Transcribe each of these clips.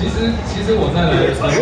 其实我在来的时候，其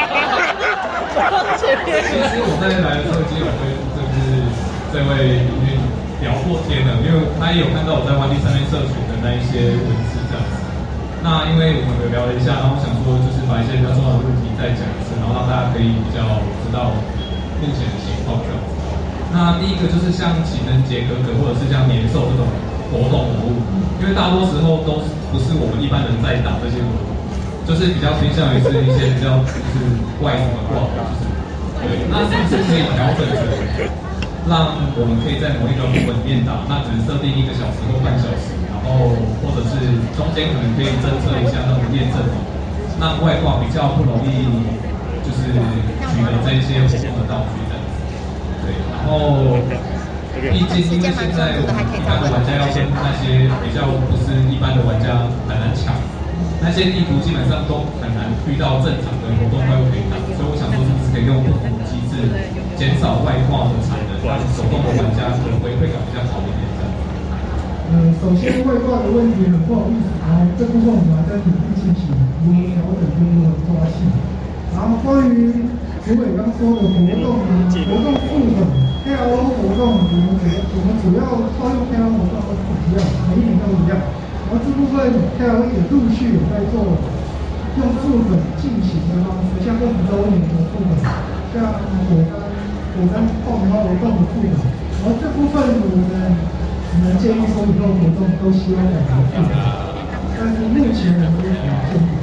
实我在来的时候已经有跟就是这位营运聊过天了，因为他也有看到我在YT上面社群的那一些文字这样子。那因为我们有聊了一下，然后想说就是把一些比较重要的问题再讲一次，然后让大家可以比较知道目前的情况这样子。那第一个就是像情人节哥哥或者是像年兽这种活动活物，因为大多时候都不是我们一般人在打这些活动，就是比较偏向于是一些比较就是外什么挂的，就是对，那是不是可以调整成让我们可以在某一个部分里面打，那只设定1个小时或半小时，然后或者是中间可能可以侦测一下那种验证，让外挂比较不容易就是取得这些活动的道具这样子。对，然后毕竟因为现在我们一般的玩家要跟那些比较不是一般的玩家很难抢，那些地图基本上都很难遇到正常的活动怪物可以打，所以我想说是不是可以用不同的机制减少外挂的产能，让手动的玩家的回馈感比较好一点这样。 首先外挂的问题很不好意思，然后这部分我们还在努力进行如何调整跟如何抓起。然后关于主委刚说的活动啊，活动副本、KO 活动，我们主要套用 KO 活动都不一样，每一年都一样。然后这部分 KO 也陆续有在做用副本进行的方式，像5周年的副本，像火山爆米花活动的副本。然后这部分我们只能建议说以后活动都希望改成副本，但是目前我们都比较建议。